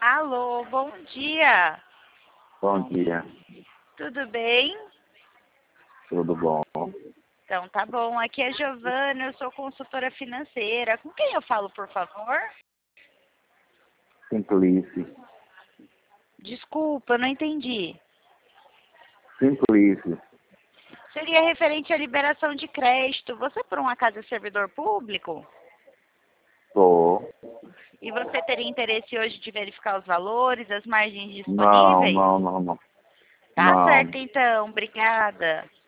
Alô, bom dia. Bom dia, Tudo bem? tudo bom? Então tá bom. Aqui é Giovana, eu sou consultora financeira. Com quem eu falo, por favor? Simplice, Desculpa, eu não entendi. Simplice, Seria referente à liberação de crédito. Você, por um acaso, é servidor público? tô. E você teria interesse hoje de verificar os valores, as margens Não, disponíveis? não, não, não. Tá certo, Não. então. Obrigada.